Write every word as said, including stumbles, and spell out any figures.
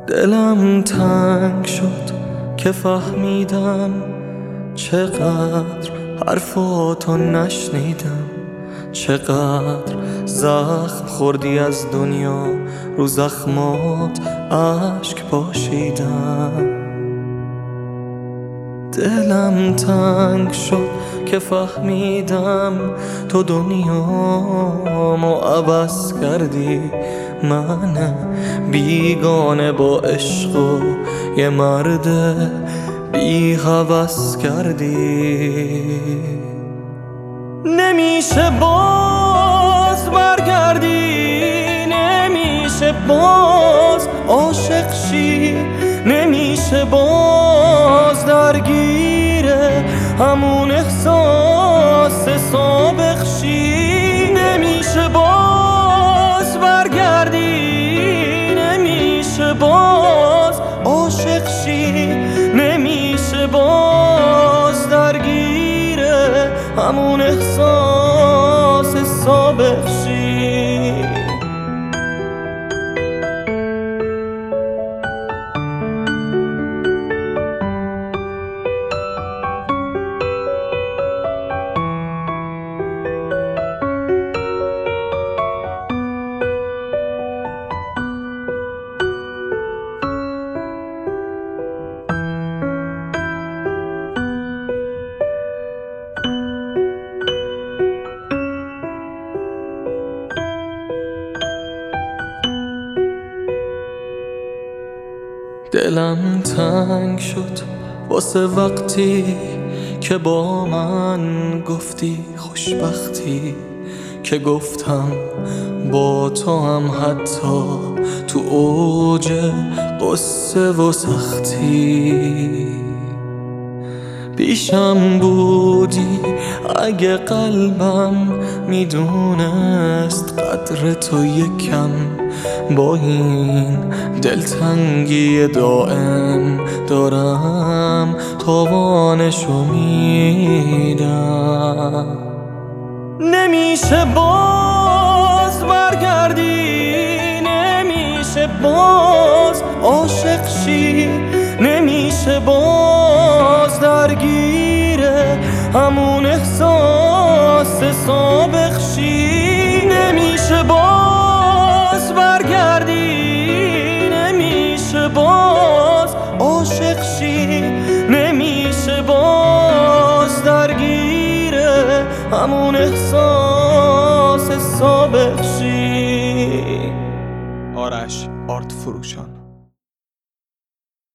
دلم تنگ شد که فهمیدم چقدر حرفاتو نشنیدم، چقدر زخم خوردی از دنیا، رو زخمات اشک پاشیدم. دلم تنگ شد که فهمیدم تو دنیامو عوض کردی، من بیگانه با عشق و یه مرد بی هوس کردی. نمیشه باز برگردی، نمیشه باز عاشق شی، نمیشه باز درگیر همون احساس سابق شی. نمیشه باز برگردی، نمیشه باز عاشق شی، نمیشه باز درگیر همون احساس سابق شی. دلم تنگ شد واسه وقتی که با من گفتی خوشبختی، که گفتم با تو هم حتی تو اوج قصه و سختی. پیشم بودی اگه قلبم میدونست قدر تو یکم، با این دلتنگی دائم دارم تاوانشو میدم. نمیشه باز برگردی، نمیشه باز عاشق شی، نمیشه باز درگیر همون احساس سابق شی. نمیشه باز برگردی، نمیشه باز عاشق شی، نمیشه باز درگیر همون احساس سابق شی. آرش آرت فروشان.